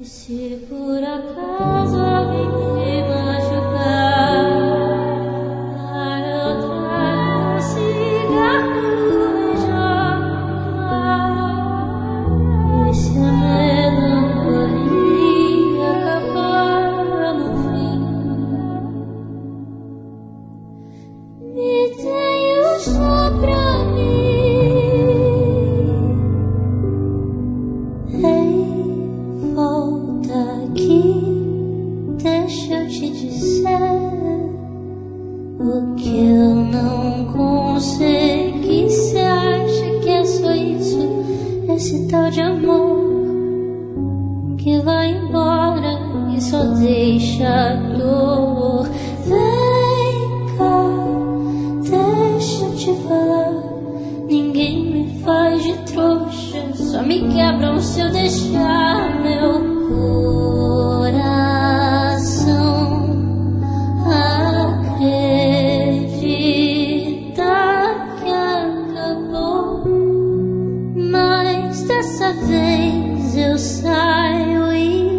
Se por acaso alguém me machucar, eu trago um cigarro e jogo. E se a melancolia acabar no fim, me tenho só pra mim. Volta aqui, deixa eu te dizer o que eu não consegui. Cê acha que é só isso, esse tal de amor que vai embora e só deixa dor? Vem cá, deixa eu te falar, ninguém me faz de trouxa, só me quebram se eu deixar meu coração acredita que acabou, mas dessa vez eu saio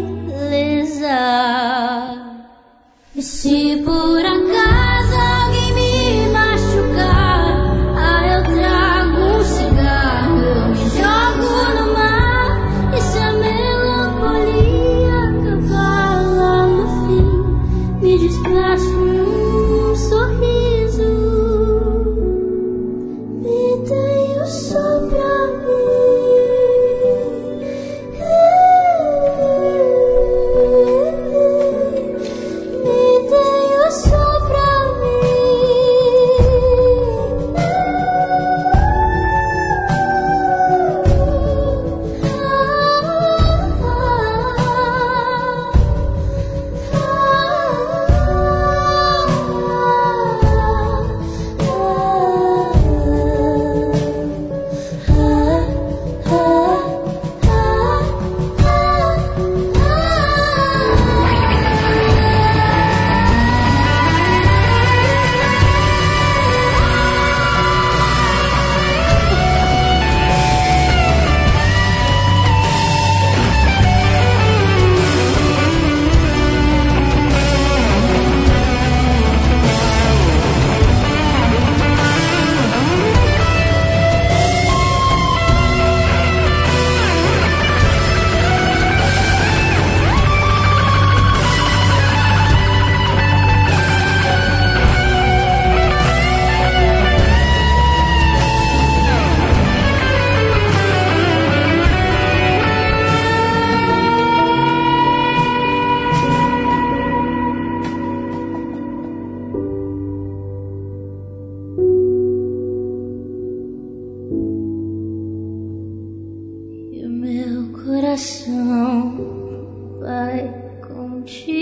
ilesa. E se por acaso alguém me machucar, eu trago um cigarro, eu me jogo no mar. E se a melancolia acabar lá no fim, me despeço num sorriso, me tenho só pra mim. Me tenho só pra e o meu coração vai contigo.